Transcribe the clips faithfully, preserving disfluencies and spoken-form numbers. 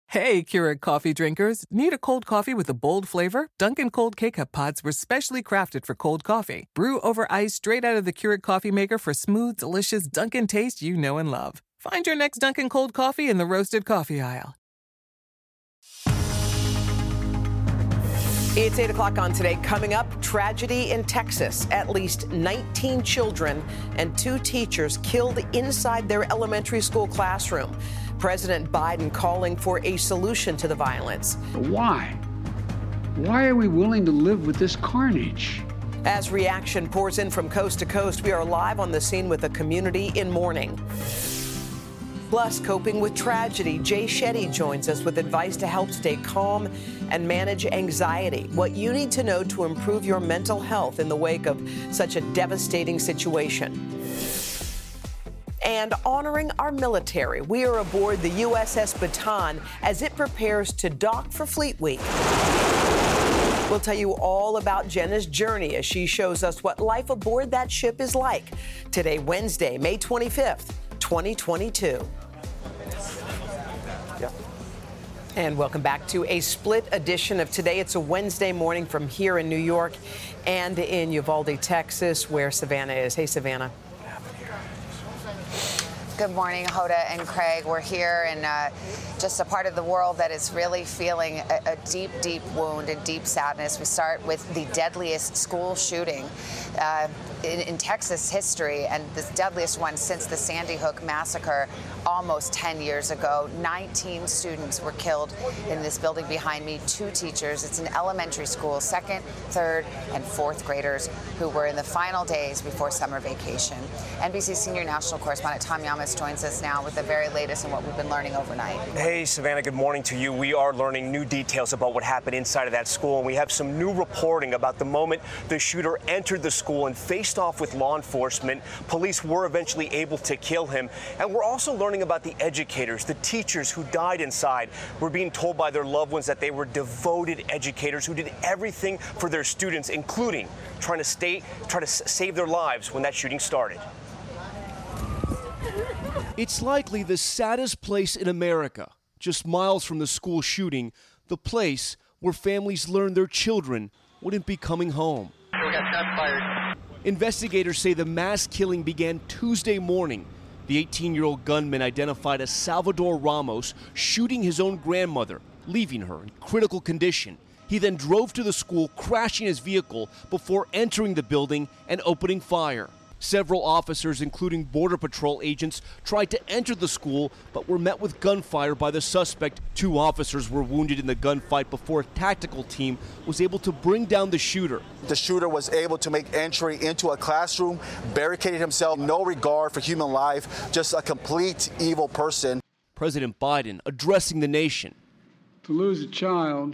Hey, Keurig coffee drinkers. Need a cold coffee with a bold flavor? Dunkin' Cold K-Cup pods were specially crafted for cold coffee. Brew over ice straight out of the Keurig coffee maker for smooth, delicious Dunkin' taste you know and love. Find your next Dunkin' Cold coffee in the roasted coffee aisle. It's eight o'clock on Today. Coming up, tragedy in Texas. At least nineteen children and two teachers killed inside their elementary school classroom. President Biden calling for a solution to the violence. Why? Why are we willing to live with this carnage? As reaction pours in from coast to coast, we are live on the scene with a community in mourning. Plus, coping with tragedy, Jay Shetty joins us with advice to help stay calm and manage anxiety. What you need to know to improve your mental health in the wake of such a devastating situation. And honoring our military. We are aboard the U S S Bataan as it prepares to dock for Fleet Week. We'll tell you all about Jenna's journey as she shows us what life aboard that ship is like. Today, Wednesday, May twenty-fifth, twenty twenty-two. Yeah. And welcome back to a split edition of Today. It's a Wednesday morning from here in New York and in Uvalde, Texas, where Savannah is. Hey, Savannah. Good morning, Hoda and Craig. We're here in uh, just a part of the world that is really feeling a, a deep, deep wound and deep sadness. We start with the deadliest school shooting uh, in, in Texas history, and the deadliest one since the Sandy Hook massacre almost ten years ago. nineteen students were killed in this building behind me, two teachers. It's an elementary school, second, third, and fourth graders who were in the final days before summer vacation. N B C senior national correspondent Tom Yamas joins us now with the very latest and what we've been learning overnight. Hey, Savannah, good morning to you. We are learning new details about what happened inside of that school, and we have some new reporting about the moment the shooter entered the school and faced off with law enforcement. Police were eventually able to kill him, and we're also learning about the educators, the teachers who died inside. We're being told by their loved ones that they were devoted educators who did everything for their students, including trying to stay, try to save their lives when that shooting started. It's likely the saddest place in America, just miles from the school shooting, the place where families learned their children wouldn't be coming home. We got shots fired. Investigators say the mass killing began Tuesday morning. The eighteen-year-old gunman identified as Salvador Ramos shooting his own grandmother, leaving her in critical condition. He then drove to the school, crashing his vehicle before entering the building and opening fire. Several officers, including Border Patrol agents, tried to enter the school but were met with gunfire by the suspect. Two officers were wounded in the gunfight before a tactical team was able to bring down the shooter. The shooter was able to make entry into a classroom, barricaded himself, no regard for human life, just a complete evil person. President Biden addressing the nation. To lose a child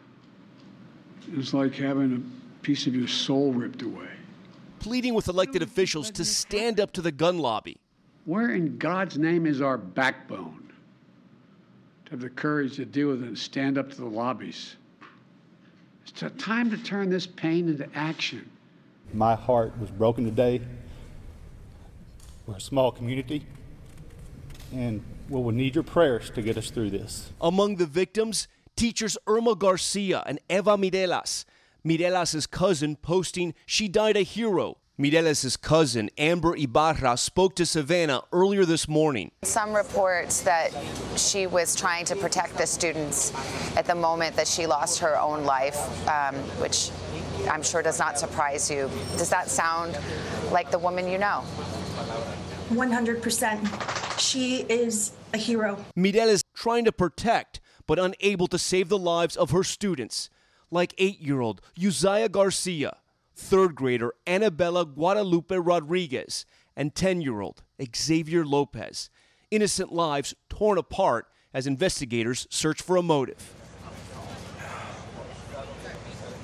is like having a piece of your soul ripped away. Pleading with elected officials to stand up to the gun lobby. Where in God's name is our backbone to have the courage to deal with it and stand up to the lobbies? It's a time to turn this pain into action. My heart was broken today. We're a small community, and we will need your prayers to get us through this. Among the victims, teachers Irma Garcia and Eva Mireles. Mireles' cousin posting, "She died a hero." Mireles' cousin, Amber Ibarra, spoke to Savannah earlier this morning. Some reports that she was trying to protect the students at the moment that she lost her own life, um, which I'm sure does not surprise you. Does that sound like the woman you know? one hundred percent. She is a hero. Mireles trying to protect, but unable to save the lives of her students, like eight-year-old Uzziah Garcia, third grader Annabella Guadalupe Rodriguez, and ten-year-old Xavier Lopez. Innocent lives torn apart as investigators search for a motive.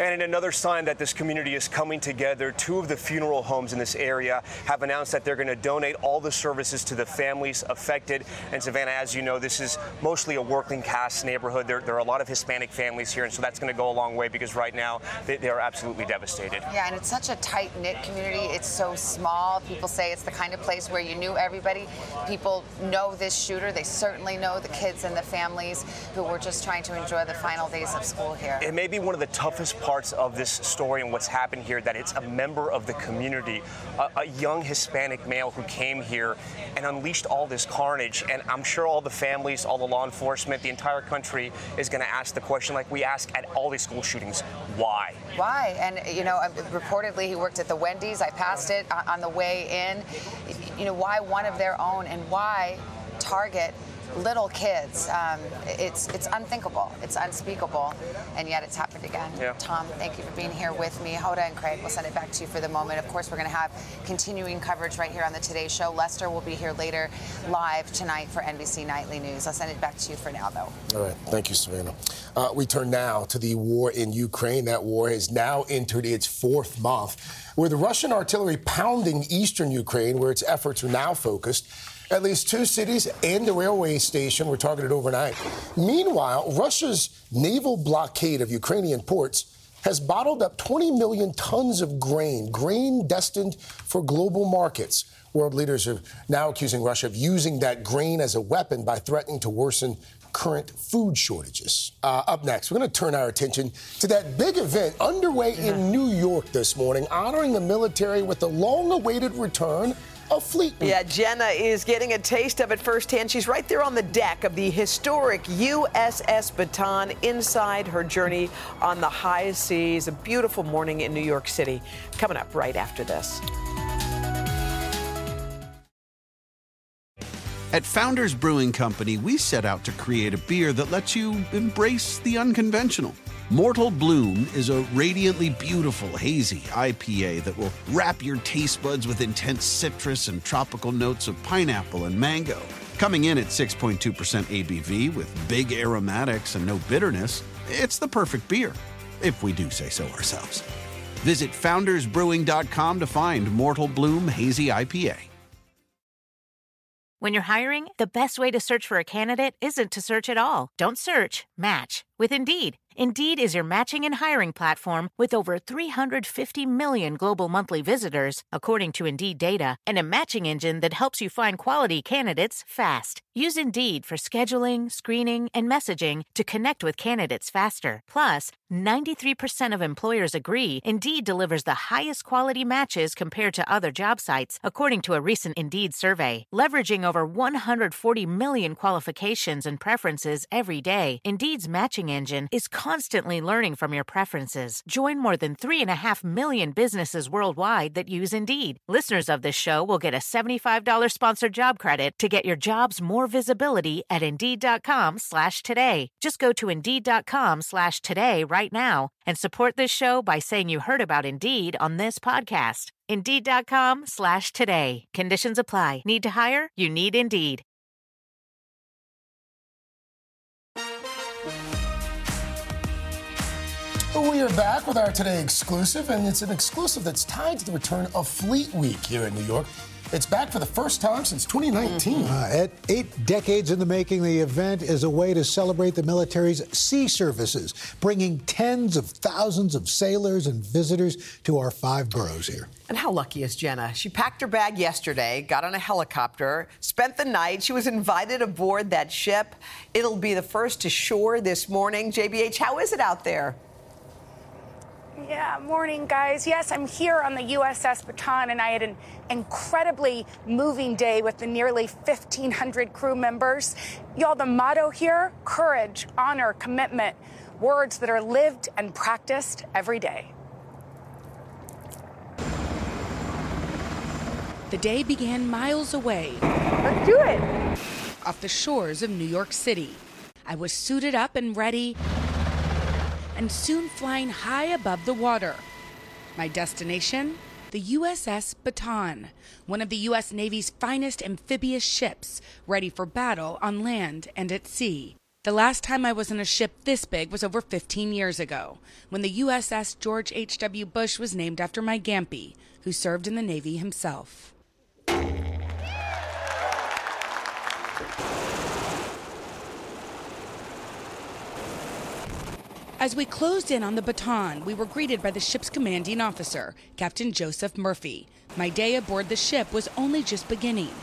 And in another sign that this community is coming together, two of the funeral homes in this area have announced that they're going to donate all the services to the families affected. And Savannah, as you know, this is mostly a working class neighborhood. There, there are a lot of Hispanic families here, and so that's going to go a long way because right now they, they are absolutely devastated. Yeah, and it's such a tight-knit community. It's so small. People say it's the kind of place where you knew everybody. People know this shooter. They certainly know the kids and the families who were just trying to enjoy the final days of school here. It may be one of the toughest parts of this story and what's happened here, that it's a member of the community, a, a young Hispanic male who came here and unleashed all this carnage. And I'm sure all the families, all the law enforcement, the entire country is going to ask the question like we ask at all these school shootings, why? Why? And, you know, reportedly he worked at the Wendy's. I passed it on the way in. You know, why one of their own, and why target little kids? Um, it's it's unthinkable. It's unspeakable, and yet it's happened again. Yeah. Tom, thank you for being here with me. Hoda and Craig, we'll send it back to you for the moment. Of course, we're going to have continuing coverage right here on the Today Show. Lester will be here later live tonight for N B C Nightly News. I'll send it back to you for now, though. All right. Thank you, Savannah. Uh, we turn now to the war in Ukraine. That war has now entered its fourth month, where the Russian artillery pounding eastern Ukraine, where its efforts are now focused. At least two cities and a railway station were targeted overnight. Meanwhile, Russia's naval blockade of Ukrainian ports has bottled up twenty million tons of grain, grain destined for global markets. World leaders are now accusing Russia of using that grain as a weapon by threatening to worsen current food shortages. Uh, up next, we're going to turn our attention to that big event underway in New York this morning, honoring the military with the long-awaited return of Fleet Week. Yeah, Jenna is getting a taste of it firsthand. She's right there on the deck of the historic U S S Bataan, inside her journey on the high seas. A beautiful morning in New York City. Coming up right after this. At Founders Brewing Company, we set out to create a beer that lets you embrace the unconventional. Mortal Bloom is a radiantly beautiful, hazy I P A that will wrap your taste buds with intense citrus and tropical notes of pineapple and mango. Coming in at six point two percent A B V with big aromatics and no bitterness, it's the perfect beer, if we do say so ourselves. Visit founders brewing dot com to find Mortal Bloom Hazy I P A. When you're hiring, the best way to search for a candidate isn't to search at all. Don't search, match with Indeed. Indeed is your matching and hiring platform with over three hundred fifty million global monthly visitors, according to Indeed data, and a matching engine that helps you find quality candidates fast. Use Indeed for scheduling, screening, and messaging to connect with candidates faster. Plus, ninety-three percent of employers agree Indeed delivers the highest quality matches compared to other job sites, according to a recent Indeed survey. Leveraging over one hundred forty million qualifications and preferences every day, Indeed's matching engine is constantly learning from your preferences. Join more than three and a half million businesses worldwide that use Indeed. Listeners of this show will get a seventy-five dollars sponsored job credit to get your jobs more visibility at Indeed.com slash today. Just go to Indeed.com slash today right now and support this show by saying you heard about Indeed on this podcast. Indeed.com slash today. Conditions apply. Need to hire? You need Indeed. We are back with our Today exclusive, and it's an exclusive that's tied to the return of Fleet Week here in New York. It's back for the first time since twenty nineteen. Uh, at eight decades in the making, the event is a way to celebrate the military's sea services, bringing tens of thousands of sailors and visitors to our five boroughs here. And how lucky is Jenna? She packed her bag yesterday, got on a helicopter, spent the night. She was invited aboard that ship. It'll be the first to shore this morning. J B H, how is it out there? Yeah, morning, guys. Yes, I'm here on the U S S Bataan, and I had an incredibly moving day with the nearly fifteen hundred crew members. Y'all, the motto here, courage, honor, commitment, words that are lived and practiced every day. The day began miles away. Let's do it. Off the shores of New York City. I was suited up and ready, and soon flying high above the water. My destination? The U S S Bataan, one of the U S Navy's finest amphibious ships, ready for battle on land and at sea. The last time I was on a ship this big was over fifteen years ago, when the U S S George H W Bush was named after my Gampy, who served in the Navy himself. As we closed in on the Bataan, we were greeted by the ship's commanding officer, Captain Joseph Murphy. My day aboard the ship was only just beginning.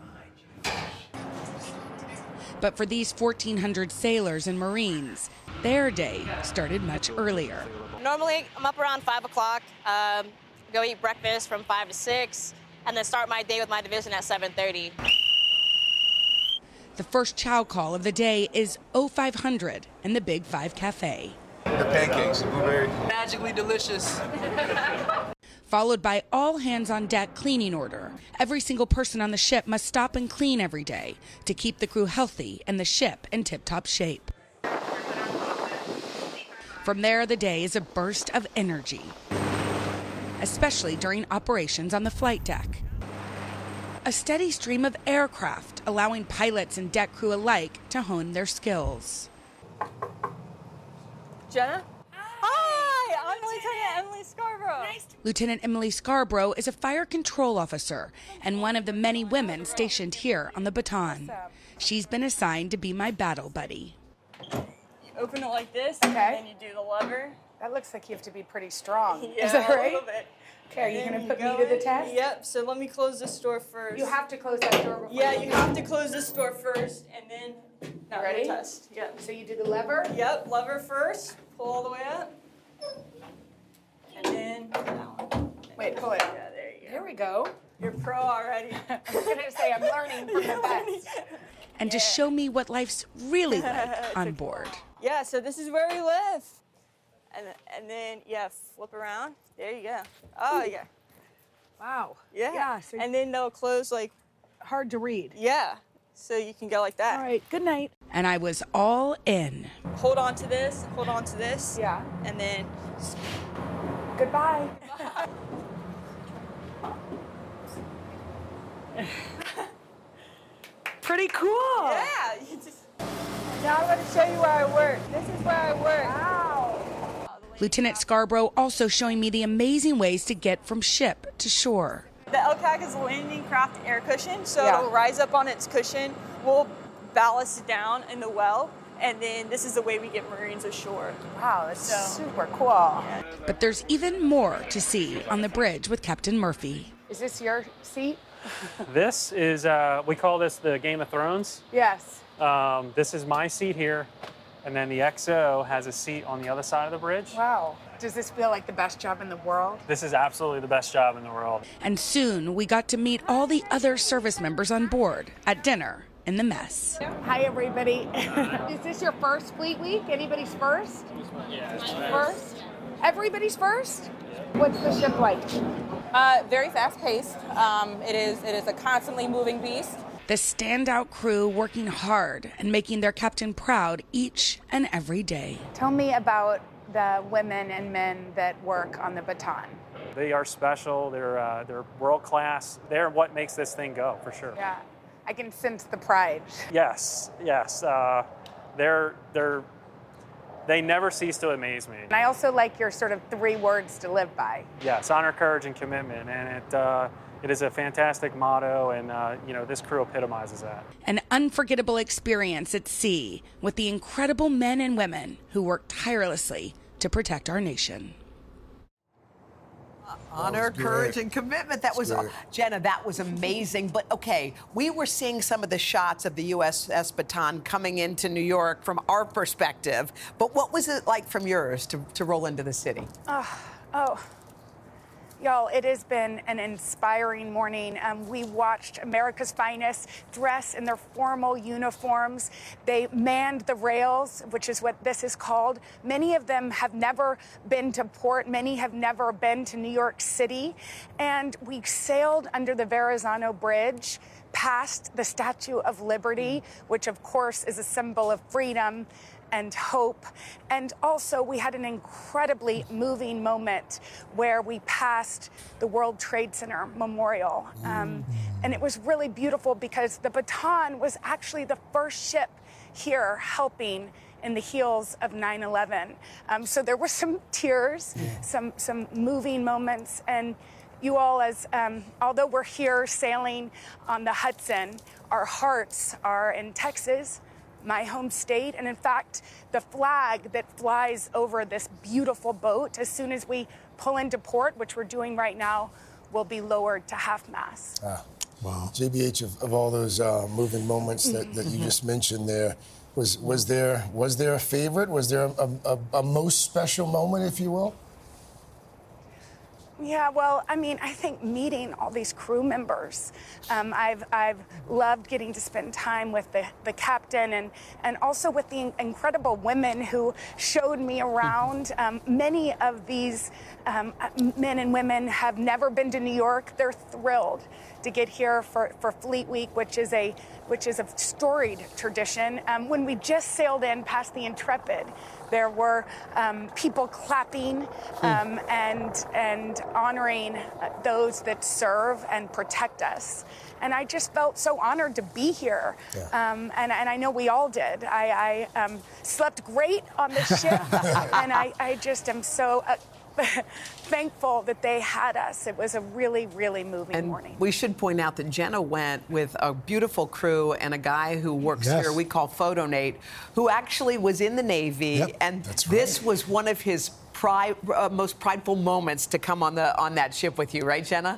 But for these fourteen hundred sailors and Marines, their day started much earlier. Normally, I'm up around five o'clock, um, go eat breakfast from five to six, and then start my day with my division at seven thirty. The first chow call of the day is oh five hundred in the Big Five Cafe. The pancakes, the blueberry. Magically delicious. Followed by all hands on deck cleaning order. Every single person on the ship must stop and clean every day to keep the crew healthy and the ship in tip-top shape. From there, the day is a burst of energy, especially during operations on the flight deck. A steady stream of aircraft, allowing pilots and deck crew alike to hone their skills. Jenna? Hi, I'm Lieutenant Emily Scarborough. Nice to- Lieutenant Emily Scarborough is a fire control officer and one of the many women stationed here on the Bataan. She's been assigned to be my battle buddy. You open it like this, Okay. and then you do the lever. That looks like you have to be pretty strong. Yeah, Is that a right? little bit. Okay, are you And going then to put go me to the in. test? Yep, so let me close this door first. You have to close that door before Yeah, you you have to close this door first, and then now Ready? the test. Yep. So you do the lever? Yep, lever first, pull all the way up, and then that one. Wait, pull it. Yeah, there you go. Here we go. You're pro already. I was going to say, I'm learning from the best. And to show me what life's really like on board. Yeah, so this is where we live. And, and then, yeah, flip around. There you go. Oh, Ooh. yeah. Wow. Yeah. Yeah, so and then they'll close like... hard to read. Yeah. So you can go like that. All right, good night. And I was all in. Hold on to this, hold on to this. Yeah. And then... Goodbye. Pretty cool. Yeah. You just... Now I'm going to show you where I work. This is where I work. Wow. Lieutenant Scarborough also showing me the amazing ways to get from ship to shore. The L C A C is a landing craft air cushion, so Yeah. it'll rise up on its cushion. We'll ballast it down in the well, and then this is the way we get Marines ashore. Wow, that's So- super cool. But there's even more to see on the bridge with Captain Murphy. Is this your seat? This is, uh, we call this the Game of Thrones. Yes. Um, this is my seat here, and then the X O has a seat on the other side of the bridge. Wow. Does this feel like the best job in the world? This is absolutely the best job in the world. And soon we got to meet all the other service members on board at dinner in the mess. Hi, everybody. Is this your first Fleet Week? Anybody's first? Yeah. First? Everybody's first? What's the ship like? Uh, very fast-paced. Um, it is it is a constantly moving beast. The standout crew working hard and making their captain proud each and every day. Tell me about the women and men that work on the Bataan. They are special. They're uh, they're world class. They're what makes this thing go for sure. Yeah, I can sense the pride. Yes, yes. Uh, they're they're they never cease to amaze me. And I also like your sort of three words to live by. Yes, honor, courage, and commitment, and it uh, it is a fantastic motto, and uh, you know this crew epitomizes that. An unforgettable experience at sea with the incredible men and women who work tirelessly to protect our nation. Honor, courage, and commitment. That was, Jenna, that was amazing. But okay, we were seeing some of the shots of the U S S Bataan coming into New York from our perspective. But what was it like from yours to, to roll into the city? Oh, oh. Y'all, it has been an inspiring morning. Um, we watched America's finest dress in their formal uniforms. They manned the rails, which is what this is called. Many of them have never been to port. Many have never been to New York City. And we sailed under the Verrazano Bridge, past the Statue of Liberty, which of course is a symbol of freedom and hope. And also we had an incredibly moving moment where we passed the World Trade Center Memorial. Um, and it was really beautiful because the Bataan was actually the first ship here helping in the heels of nine eleven. Um, so there were some tears, yeah. some some moving moments, and you all, as um, although we're here sailing on the Hudson, our hearts are in Texas, my home state, and in fact, the flag that flies over this beautiful boat, as soon as we pull into port, which we're doing right now, will be lowered to half-mast. Ah, wow. J B H, of, of all those uh, moving moments that, that you just mentioned there, was was there was there a favorite? Was there a, a, a most special moment, if you will? Yeah, well, I mean, I think meeting all these crew members, um, I've I've loved getting to spend time with the, the captain and, and also with the incredible women who showed me around. Um, many of these um, men and women have never been to New York. They're thrilled to get here for, for Fleet Week, which is a which is a storied tradition. Um, when we just sailed in past the Intrepid, there were um, people clapping um, and and honoring those that serve and protect us. And I just felt so honored to be here. Yeah. Um, and, and I know we all did. I, I um, slept great on the ship, and I, I just am so uh, thankful that they had us. It was a really, really moving and morning. We should point out that Jenna went with a beautiful crew and a guy who works yes. here we call Photo Nate, who actually was in the Navy, yep, and that's this right. was one of his pride, uh, most prideful moments to come on the on that ship with you, right, Jenna?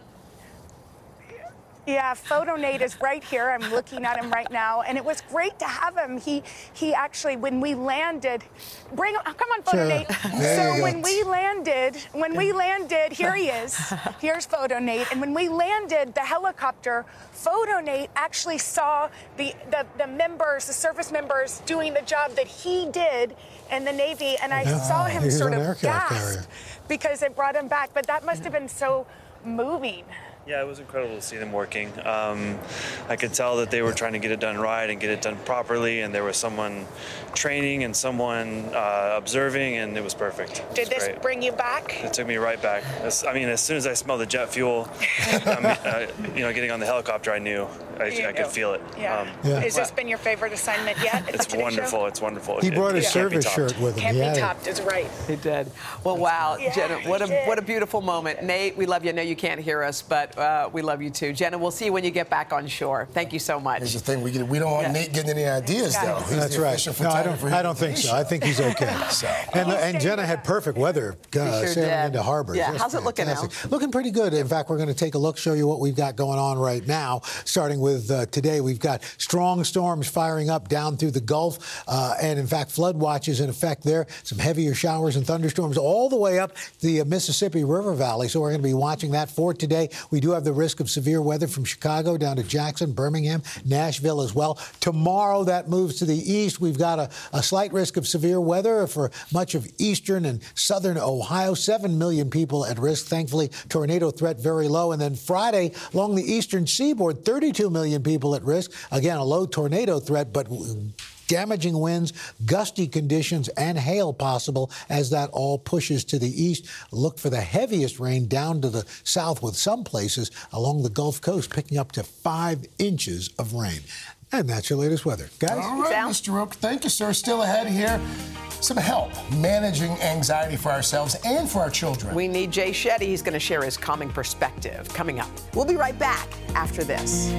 Yeah, Photo Nate is right here. I'm looking at him right now, and it was great to have him. He he actually, when we landed, bring him, come on, Photo Sure. Nate. There So you when go. we landed, when we landed, here he is. Here's Photo Nate. And when we landed the helicopter, Photo Nate actually saw the, the, the members, the service members doing the job that he did in the Navy, and I Yeah. saw him He was sort an of aircraft gasp carrier. because it brought him back. But that must have been so moving. Yeah, it was incredible to see them working. Um, I could tell that they were trying to get it done right and get it done properly, and there was someone training and someone uh, observing, and it was perfect. It Did was this great. bring you back? It took me right back. As, I mean, as soon as I smelled the jet fuel, I mean, uh, you know, getting on the helicopter, I knew. I, I could feel it. Yeah. Um, Yeah. Has this been your favorite assignment yet? at It's the Today wonderful. Show? It's wonderful. He It- brought it his can't be service topped. shirt with him. Can't He be had it. topped is right. He did. Well, wow, Yeah, Jenna, what a he did. what a beautiful moment. Nate, we love you. I know you can't hear us, but uh, we love you too. Jenna, we'll see you when you get back on shore. Thank you so much. Here's the thing: we get, we don't want Yeah. Nate getting any ideas, Got though. it. He's That's the right. official No, I don't. photographer I don't think so. I think he's okay. So. And, and Jenna had perfect weather uh, sure sailing did. into harbor. Yeah, Just how's it looking now? fantastic. Looking pretty good. In fact, we're going to take a look, show you what we've got going on right now. Starting with uh, today, we've got strong storms firing up down through the Gulf, uh, and in fact, flood watches in effect there. Some heavier showers and thunderstorms all the way up the uh, Mississippi River Valley. So we're going to be watching that for today. We do have the risk of severe weather from Chicago down to Jackson, Birmingham, Nashville as well. Tomorrow, that moves to the east. We've got a, a slight risk of severe weather for much of eastern and southern Ohio. Seven million people at risk. Thankfully, tornado threat very low. And then Friday, along the eastern seaboard, thirty-two million people at risk. Again, a low tornado threat, but damaging winds, gusty conditions, and hail possible as that all pushes to the east. Look for the heaviest rain down to the south, with some places along the Gulf Coast picking up to five inches of rain. And that's your latest weather. Guys? All right, Sal? Mister Rook, thank you, sir. Still ahead here. Some help managing anxiety for ourselves and for our children. We need Jay Shetty. He's going to share his calming perspective coming up. We'll be right back after this.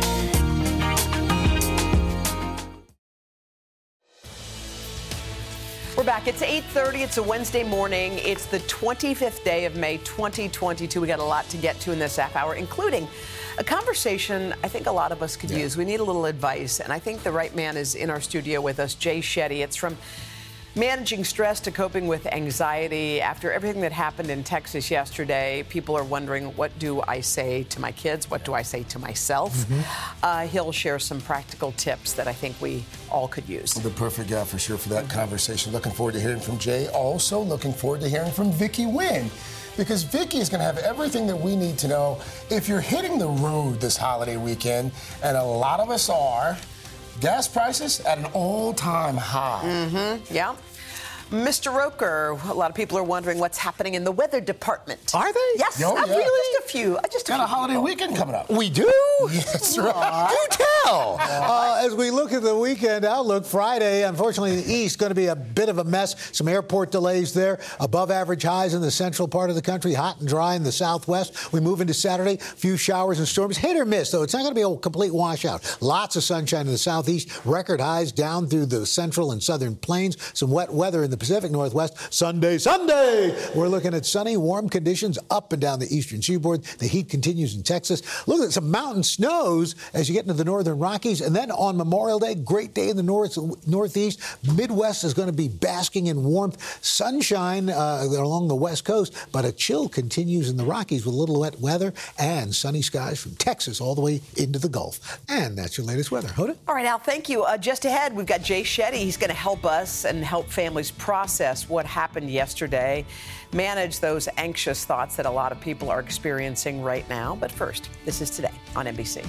We're back. It's eight thirty. It's a Wednesday morning. It's the twenty-fifth day of May, twenty twenty-two. We got a lot to get to in this half hour, including a conversation I think a lot of us could Yeah. use. We need a little advice, and I think the right man is in our studio with us, Jay Shetty. It's from managing stress to coping with anxiety. After everything that happened in Texas yesterday, people are wondering, what do I say to my kids? What do I say to myself? Mm-hmm. Uh, he'll share some practical tips that I think we all could use. The perfect guy for sure for that conversation. Looking forward to hearing from Jay. Also looking forward to hearing from Vicky Wynn, because Vicky is going to have everything that we need to know. If you're hitting the road this holiday weekend, and a lot of us are, gas prices at an all-time high. Mm-hmm. Yeah. Mister Roker, a lot of people are wondering what's happening in the weather department. Are they? Yes, Oh, uh, yeah. really? Just a few. Uh, just a Got few a holiday people. weekend coming up. We do? Yes, right. Do tell. Uh, as we look at the weekend outlook, Friday, unfortunately, in the east, going to be a bit of a mess. Some airport delays there. Above average highs in the central part of the country, hot and dry in the southwest. We move into Saturday, a few showers and storms. Hit or miss, though. It's not going to be a complete washout. Lots of sunshine in the southeast. Record highs down through the central and southern plains. Some wet weather in the Pacific Northwest. Sunday, Sunday, we're looking at sunny, warm conditions up and down the eastern seaboard. The heat continues in Texas. Look at some mountain snows as you get into the northern Rockies. And then on Memorial Day, great day in the north, northeast. Midwest is going to be basking in warmth. Sunshine uh, along the west coast, but a chill continues in the Rockies with a little wet weather and sunny skies from Texas all the way into the Gulf. And that's your latest weather. Hoda? All right, Al, thank you. Uh, just ahead, we've got Jay Shetty. He's going to help us and help families process what happened yesterday, manage those anxious thoughts that a lot of people are experiencing right now. But first, this is Today on N B C.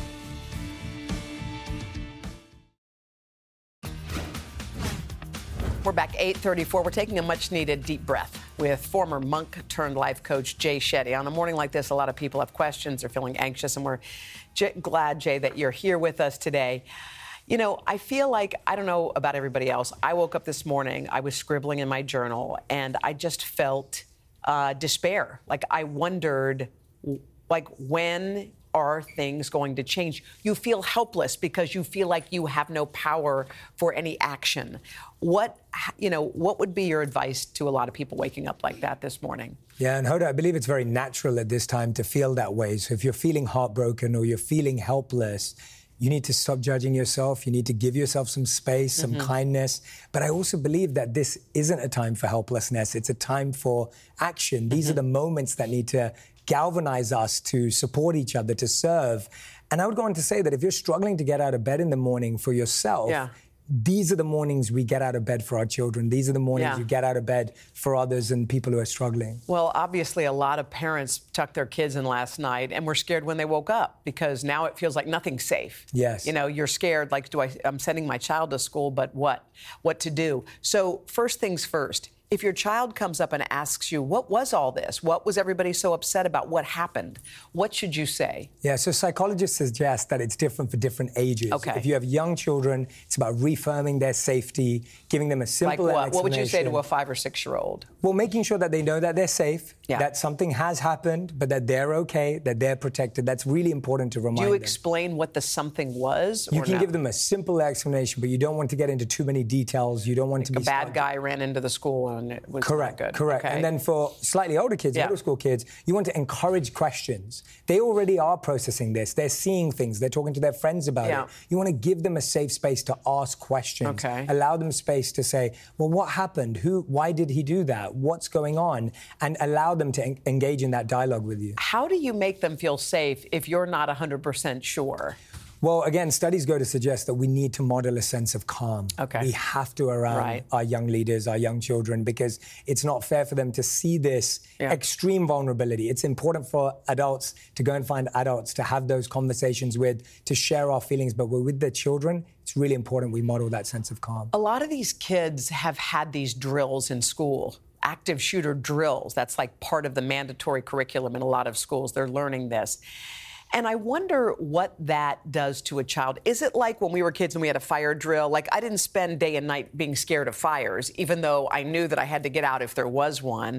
We're back eight thirty-four. We're taking a much-needed deep breath with former monk-turned-life coach Jay Shetty. On a morning like this, a lot of people have questions. They're feeling anxious, and we're j- glad, Jay, that you're here with us today. You know, I feel like, I don't know about everybody else, I woke up this morning, I was scribbling in my journal, and I just felt uh, despair. Like, I wondered, like, when are things going to change? You feel helpless because you feel like you have no power for any action. What, you know, what would be your advice to a lot of people waking up like that this morning? Yeah, and Hoda, I believe it's very natural at this time to feel that way. So if you're feeling heartbroken or you're feeling helpless, you need to stop judging yourself. You need to give yourself some space, some mm-hmm. kindness. But I also believe that this isn't a time for helplessness. It's a time for action. These mm-hmm. are the moments that need to galvanize us to support each other, to serve. And I would go on to say that if you're struggling to get out of bed in the morning for yourself, yeah. these are the mornings we get out of bed for our children. These are the mornings yeah. you get out of bed for others and people who are struggling. Well, obviously, a lot of parents tucked their kids in last night and were scared when they woke up because now it feels like nothing's safe. Yes. You know, you're scared, like, do I, I'm sending my child to school, but what? What to do? So first things first. If your child comes up and asks you, what was all this? What was everybody so upset about? What happened? What should you say? Yeah, so psychologists suggest that it's different for different ages. Okay. If you have young children, it's about reaffirming their safety, giving them a simple like what? explanation. What would you say to a five or six-year-old? Well, making sure that they know that they're safe, yeah. that something has happened, but that they're okay, that they're protected. That's really important to remind them. Do you explain them. what the something was? You or can no? give them a simple explanation, but you don't want to get into too many details. You don't want like to be a bad stuck. guy ran into the school and it was Correct. not good. Correct. Okay. And then for slightly older kids, yeah. middle school kids, you want to encourage questions. They already are processing this. They're seeing things. They're talking to their friends about yeah. it. You want to give them a safe space to ask questions. Okay. Allow them space to say, well, what happened? Who? Why did he do that? What's going on? And allow them to en- engage in that dialogue with you. How do you make them feel safe if you're not one hundred percent sure? Well, again, studies go to suggest that we need to model a sense of calm. Okay. We have to around right. our young leaders, our young children, because it's not fair for them to see this yeah. extreme vulnerability. It's important for adults to go and find adults to have those conversations with, to share our feelings. But with their children, it's really important we model that sense of calm. A lot of these kids have had these drills in school. Active shooter drills. That's like part of the mandatory curriculum in a lot of schools. They're learning this. And I wonder what that does to a child. Is it like when we were kids and we had a fire drill? Like, I didn't spend day and night being scared of fires, even though I knew that I had to get out if there was one.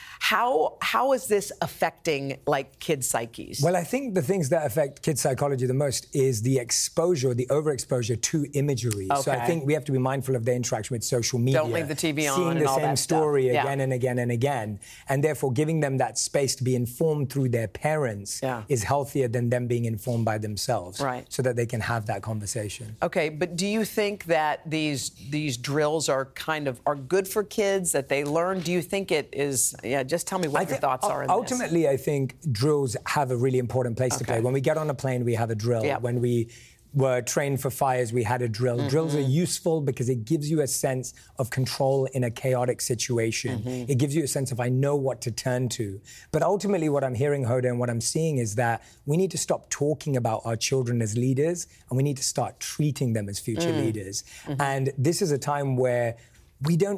How how is this affecting, like, kids' psyches? Well, I think the things that affect kids' psychology the most is the exposure, the overexposure to imagery. Okay. So I think we have to be mindful of their interaction with social media. Don't leave the T V on Seeing and the all same that story stuff. again yeah. and again and again. And therefore giving them that space to be informed through their parents yeah. is healthier than them being informed by themselves. Right. So that they can have that conversation. Okay, but do you think that these these drills are kind of are good for kids, that they learn? Do you think it is, yeah, just tell me what I your think, thoughts are in ultimately, this. I think drills have a really important place okay. to play. When we get on a plane, we have a drill. Yeah. When we were trained for fires, we had a drill. Mm-hmm. Drills are useful because it gives you a sense of control in a chaotic situation. Mm-hmm. It gives you a sense of, I know what to turn to. But ultimately, what I'm hearing, Hoda, and what I'm seeing is that we need to stop talking about our children as leaders, and we need to start treating them as future mm. leaders. Mm-hmm. And this is a time where we don't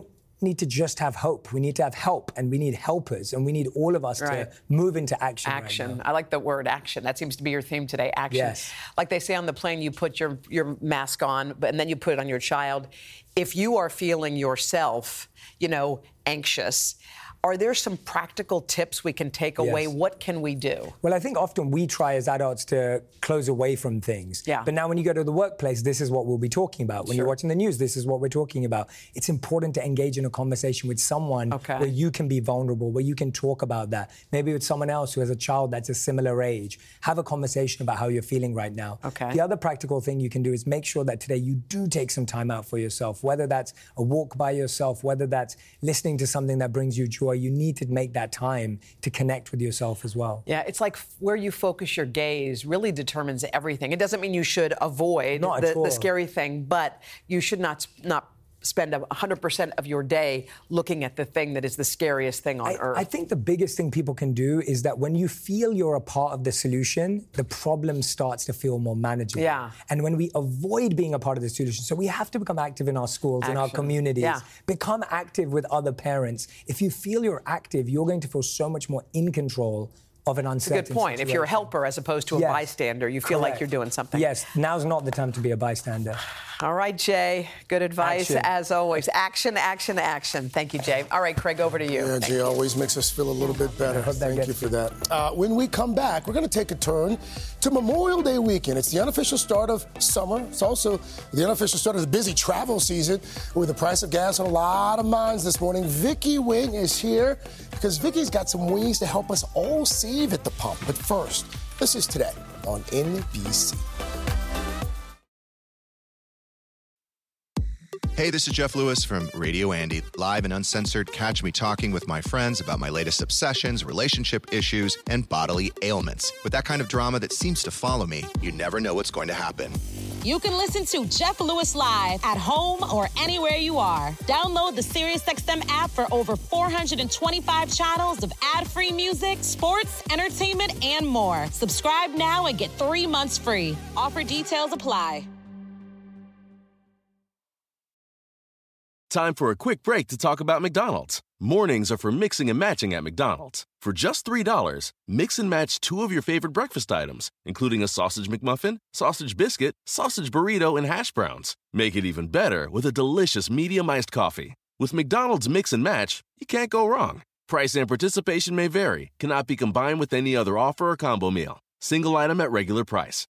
need to just have hope. We need to have help, and we need helpers, and we need all of us Right. to move into action. Action. Right now. I like the word action. That seems to be your theme today, action. Yes. Like they say on the plane, you put your, your mask on, but and then you put it on your child. If you are feeling yourself, you know, anxious, are there some practical tips we can take away? Yes. What can we do? Well, I think often we try as adults to close away from things. Yeah. But now when you go to the workplace, this is what we'll be talking about. When Sure. you're watching the news, this is what we're talking about. It's important to engage in a conversation with someone Okay. where you can be vulnerable, where you can talk about that. Maybe with someone else who has a child that's a similar age. Have a conversation about how you're feeling right now. Okay. The other practical thing you can do is make sure that today you do take some time out for yourself, whether that's a walk by yourself, whether that's listening to something that brings you joy. You need to make that time to connect with yourself as well. Yeah, it's like f- where you focus your gaze really determines everything. It doesn't mean you should avoid Not at the, all. the scary thing, but you should not s- not spend one hundred percent of your day looking at the thing that is the scariest thing on I, earth. I think the biggest thing people can do is that when you feel you're a part of the solution, the problem starts to feel more manageable. Yeah. And when we avoid being a part of the solution, so we have to become active in our schools, in our Action. communities, Yeah. become active with other parents. If you feel you're active, you're going to feel so much more in control of an It's a uncertain good point. If you're a situation. helper as opposed to a Yes. bystander, you feel like Correct. you're doing something. Yes, now's not the time to be a bystander. All right, Jay. Good advice Action. as always. Action, action, action. Thank you, Jay. All right, Craig, over to you. Yeah, Thank Jay you. always makes us feel a little bit better. hope that Thank gets you for that. Uh, when we come back, we're going to take a turn to Memorial Day weekend. It's the unofficial start of summer. It's also the unofficial start of the busy travel season with the price of gas on a lot of minds this morning. Vicky Nguyen is here because Vicky's got some ways to help us all save at the pump. But first, this is Today on N B C. Hey, this is Jeff Lewis from Radio Andy. Live and uncensored, catch me talking with my friends about my latest obsessions, relationship issues, and bodily ailments. With that kind of drama that seems to follow me, you never know what's going to happen. You can listen to Jeff Lewis live at home or anywhere you are. Download the SiriusXM app for over four hundred twenty-five channels of ad-free music, sports, entertainment, and more. Subscribe now and get three months free. Offer details apply. Time for a quick break to talk about McDonald's. Mornings are for mixing and matching at McDonald's. For just three dollars, mix and match two of your favorite breakfast items, including a sausage McMuffin, sausage biscuit, sausage burrito, and hash browns. Make it even better with a delicious medium iced coffee. With McDonald's Mix and Match, you can't go wrong. Price and participation may vary, cannot be combined with any other offer or combo meal. Single item at regular price.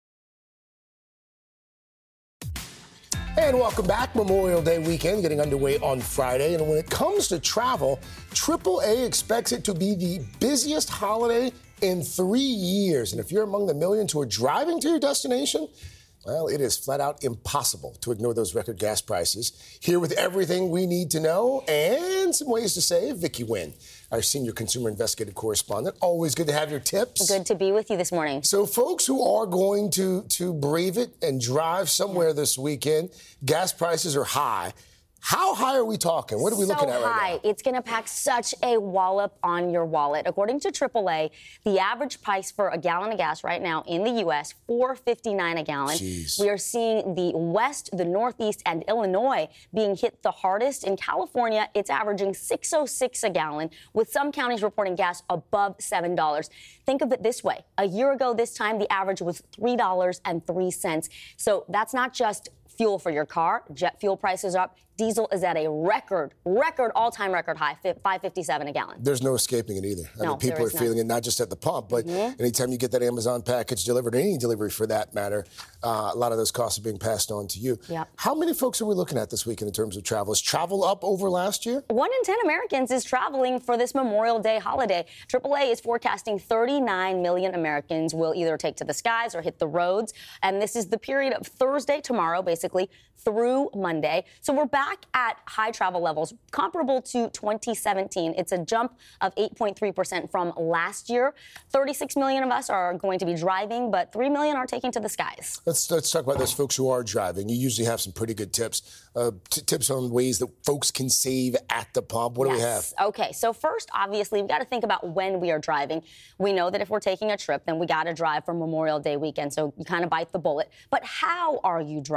And welcome back. Memorial Day weekend getting underway on Friday. And when it comes to travel, triple A expects it to be the busiest holiday in three years. And if you're among the millions who are driving to your destination, well, it is flat out impossible to ignore those record gas prices. Here with everything we need to know and some ways to save, Vicky Nguyen, our senior consumer investigative correspondent. Always good to have your tips. Good to be with you this morning. So folks who are going to, to brave it and drive somewhere this weekend, gas prices are high. How high are we talking? What are we so looking at right high. now? It's going to pack such a wallop on your wallet. According to triple A, the average price for a gallon of gas right now in the U S, four dollars and fifty-nine cents a gallon. Jeez. We are seeing the West, the Northeast, and Illinois being hit the hardest. In California, it's averaging six dollars and six cents a gallon, with some counties reporting gas above seven dollars. Think of it this way. A year ago this time, the average was three dollars and three cents. So that's not just fuel for your car. Jet fuel prices are up. Diesel is at a record, record, all-time record high, five dollars and fifty-seven cents a gallon. There's no escaping it either. I No, mean, people there are is feeling none. it not just at the pump, but Mhm. anytime you get that Amazon package delivered, or any delivery for that matter, uh, a lot of those costs are being passed on to you. Yep. How many folks are we looking at this weekend in terms of travel? Is travel up over last year? One in ten Americans is traveling for this Memorial Day holiday. triple A is forecasting thirty-nine million Americans will either take to the skies or hit the roads. And this is the period of Thursday, tomorrow, basically, through Monday. So we're back at high travel levels comparable to twenty seventeen. It's a jump of eight point three percent from last year. thirty-six million of us are going to be driving, but three million are taking to the skies. Let's let's talk about those folks who are driving. You usually have some pretty good tips, uh, t- tips on ways that folks can save at the pump. What do we have? Yes. Okay, so first, obviously, we've got to think about when we are driving. We know that if we're taking a trip, then we got to drive for Memorial Day weekend, so you kind of bite the bullet. But how are you driving?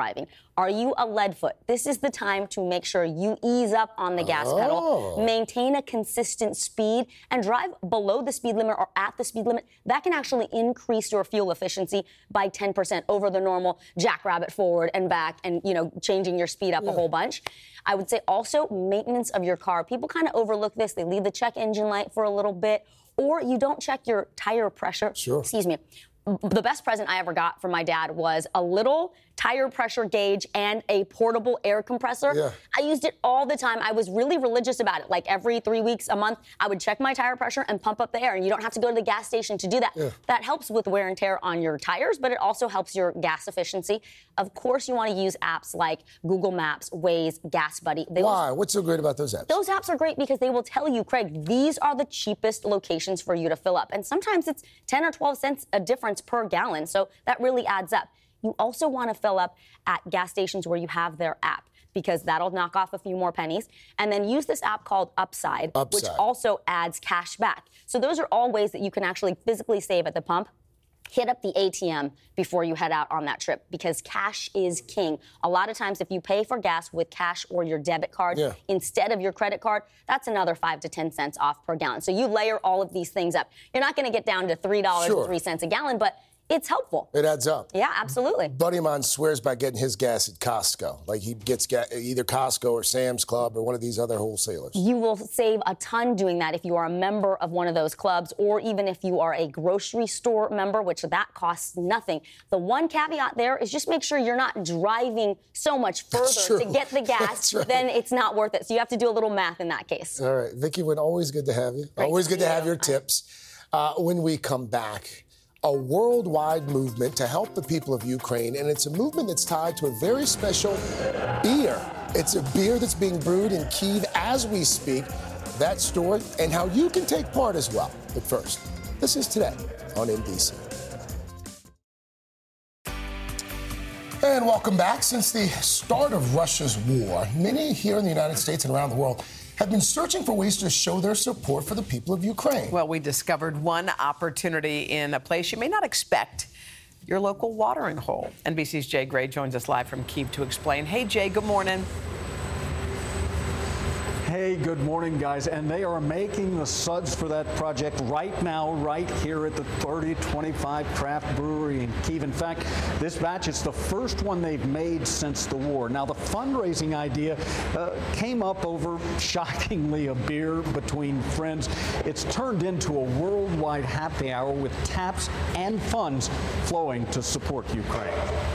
Are you a lead foot? This is the time to make sure you ease up on the gas Oh. pedal, maintain a consistent speed, and drive below the speed limit or at the speed limit. That can actually increase your fuel efficiency by ten percent over the normal jackrabbit forward and back and, you know, changing your speed up Yeah. a whole bunch. I would say also maintenance of your car. People kind of overlook this. They leave the check engine light for a little bit, or you don't check your tire pressure. Sure. Excuse me. The best present I ever got from my dad was a little tire pressure gauge and a portable air compressor. Yeah. I used it all the time. I was really religious about it. Like every three weeks, a month, I would check my tire pressure and pump up the air. And you don't have to go to the gas station to do that. Yeah. That helps with wear and tear on your tires, but it also helps your gas efficiency. Of course, you want to use apps like Google Maps, Waze, Gas Buddy. They will- Why? What's so great about those apps? those apps are great because they will tell you, Craig, these are the cheapest locations for you to fill up. And sometimes it's ten or twelve cents a difference per gallon. So that really adds up. You also want to fill up at gas stations where you have their app, because that'll knock off a few more pennies. And then use this app called Upside, Upside. which also adds cash back. So those are all ways that you can actually physically save at the pump. Hit up the A T M before you head out on that trip, because cash is king. A lot of times if you pay for gas with cash or your debit card Yeah. instead of your credit card, that's another five to ten cents off per gallon. So you layer all of these things up. You're not going to get down to three dollars Sure. and three cents a gallon, but it's helpful. It adds up. Yeah, absolutely. Buddy of mine swears by getting his gas at Costco. Like he gets ga- either Costco or Sam's Club or one of these other wholesalers. You will save a ton doing that if you are a member of one of those clubs, or even if you are a grocery store member, which that costs nothing. The one caveat there is just make sure you're not driving so much That's further to true. get the gas, That's right. then it's not worth it. So you have to do a little math in that case. All right, Vicky, Wynn, always good to have you. Great always to good to see have you. your tips. Uh, when we come back, a worldwide movement to help the people of Ukraine, and it's a movement that's tied to a very special beer. It's a beer that's being brewed in Kyiv as we speak. That story and how you can take part as well. But first, this is Today on N B C. And welcome back. Since the start of Russia's war, many here in the United States and around the world have been searching for ways to show their support for the people of Ukraine. Well, we discovered one opportunity in a place you may not expect, your local watering hole. N B C's Jay Gray joins us live from Kyiv to explain. Hey, Jay, good morning. Hey, good morning, guys. And they are making the suds for that project right now, right here at the thirty twenty-five Craft Brewery in Kyiv. In fact, this batch is the first one they've made since the war. Now, the fundraising idea uh, came up over, shockingly, a beer between friends. It's turned into a worldwide happy hour with taps and funds flowing to support Ukraine.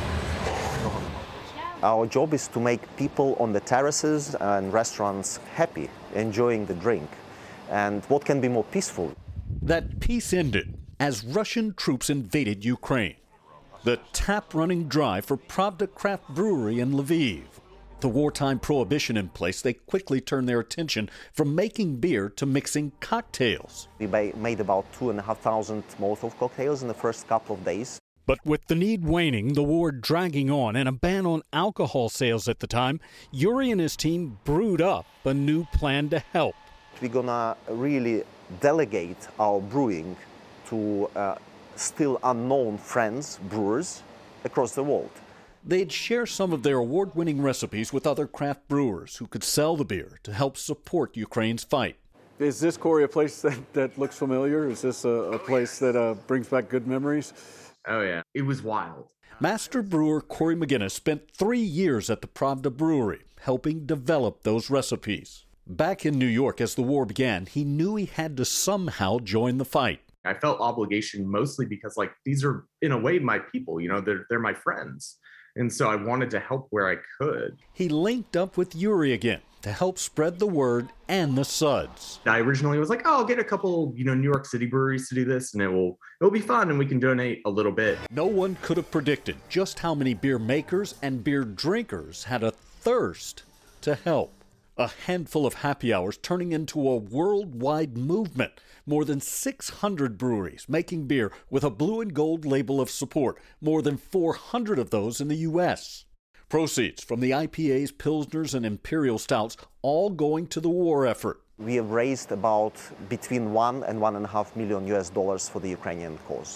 Our job is to make people on the terraces and restaurants happy, enjoying the drink. And what can be more peaceful? That peace ended as Russian troops invaded Ukraine. The tap running dry for Pravda Craft Brewery in Lviv. The wartime prohibition in place, they quickly turned their attention from making beer to mixing cocktails. We ba- made about two and a half thousand Molotov cocktails in the first couple of days. But with the need waning, the war dragging on, and a ban on alcohol sales at the time, Yuri and his team brewed up a new plan to help. We're gonna really delegate our brewing to uh, still unknown friends, brewers, across the world. They'd share some of their award-winning recipes with other craft brewers who could sell the beer to help support Ukraine's fight. Is this, Corey, a place that, that looks familiar? Is this a, a place that uh, brings back good memories? Oh, yeah. It was wild. Master brewer Corey McGinnis spent three years at the Pravda Brewery, helping develop those recipes. Back in New York as the war began, he knew he had to somehow join the fight. I felt obligation mostly because, like, these are, in a way, my people. You know, they're, they're my friends. And so I wanted to help where I could. He linked up with Yuri again to help spread the word and the suds. I originally was like, oh, I'll get a couple, you know, New York City breweries to do this, and it will it'll be fun, and we can donate a little bit. No one could have predicted just how many beer makers and beer drinkers had a thirst to help. A handful of happy hours turning into a worldwide movement. More than six hundred breweries making beer with a blue and gold label of support. More than four hundred of those in the U S Proceeds from the I P As, Pilsners, and Imperial Stouts all going to the war effort. We have raised about between one and one and a half million U S dollars for the Ukrainian cause.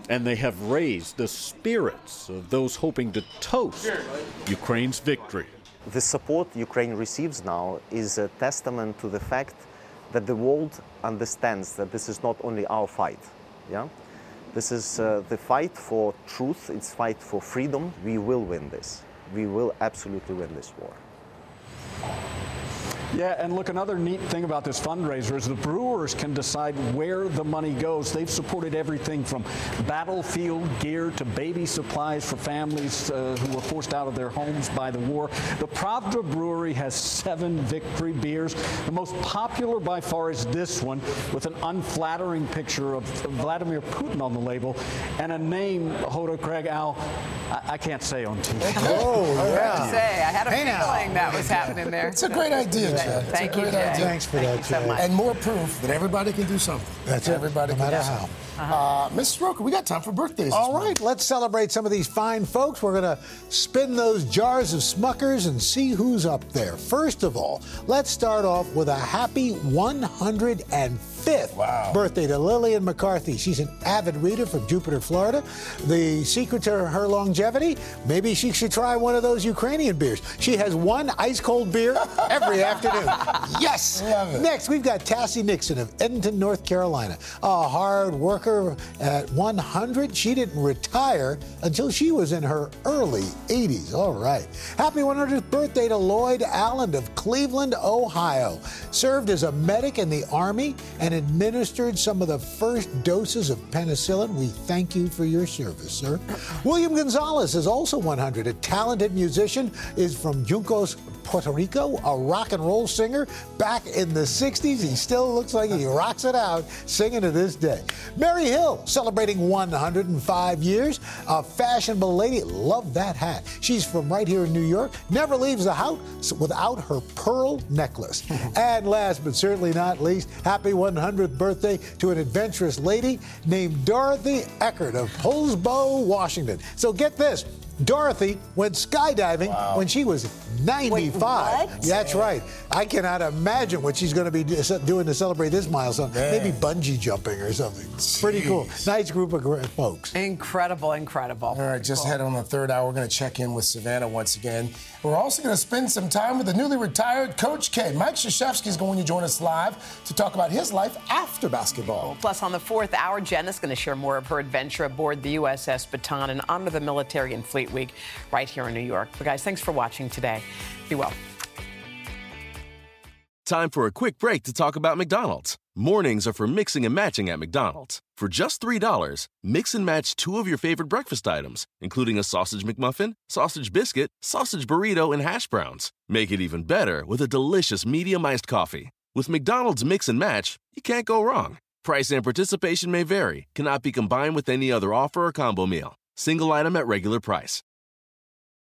And they have raised the spirits of those hoping to toast Ukraine's victory. The support Ukraine receives now is a testament to the fact that the world understands that this is not only our fight. Yeah, this is uh, the fight for truth. It's fight for freedom. We will win this. We will absolutely win this war. Yeah, and look, another neat thing about this fundraiser is the Brewers can decide where the money goes. They've supported everything from battlefield gear to baby supplies for families uh, who were forced out of their homes by the war. The Pravda Brewery has seven victory beers. The most popular by far is this one, with an unflattering picture of Vladimir Putin on the label and a name, Hoda, Craig, Al, I, I can't say on T V. Oh, yeah. I say, I had a Hey, now. feeling that was happening there. It's a great idea, Jay. It's Thank a you, great Jay. idea. Thanks for Thank that, you so Jay. much. And more proof that everybody can do something. That's it, Everybody no can matter do how. something. Uh, Missus Roker, we got time for birthdays. All right, let's celebrate some of these fine folks. We're going to spin those jars of Smuckers and see who's up there. First of all, let's start off with a happy one hundred fifth Wow. birthday to Lillian McCarthy. She's an avid reader from Jupiter, Florida. The secret to her longevity, maybe she should try one of those Ukrainian beers. She has one ice-cold beer every afternoon. Yes! Love it. Next, we've got Tassie Nixon of Edenton, North Carolina. A hard worker at one hundred. She didn't retire until she was in her early eighties. All right. Happy one hundredth birthday to Lloyd Allen of Cleveland, Ohio. Served as a medic in the Army and administered some of the first doses of penicillin. We thank you for your service, sir. William Gonzalez is also one hundred. A talented musician, is from Juncos, Puerto Rico, a rock and roll singer. Back in the sixties, he still looks like he rocks it out, singing to this day. Mary Hill, celebrating one hundred five years. A fashionable lady. Love that hat. She's from right here in New York. Never leaves the house without her pearl necklace. And last but certainly not least, happy one hundredth birthday to an adventurous lady named Dorothy Eckert of Hillsborough, Washington. So get this. Dorothy went skydiving wow. when she was ninety-five. Wait, That's right. I cannot imagine what she's going to be doing to celebrate this milestone. Man. Maybe bungee jumping or something. Jeez. Pretty cool. Nice group of folks. Incredible, incredible. All right, just ahead on the third hour, we're going to check in with Savannah once again. We're also going to spend some time with the newly retired Coach K. Mike Krzyzewski is going to join us live to talk about his life after basketball. Plus, on the fourth hour, Jen is going to share more of her adventure aboard the U S S Bataan and honor the military and Fleet Week right here in New York. But guys, thanks for watching today. Be well. Time for a quick break to talk about McDonald's. Mornings are for mixing and matching at McDonald's. For just three dollars, mix and match two of your favorite breakfast items, including a sausage McMuffin, sausage biscuit, sausage burrito, and hash browns. Make it even better with a delicious medium iced coffee. With McDonald's Mix and Match, you can't go wrong. Price and participation may vary, cannot be combined with any other offer or combo meal. Single item at regular price.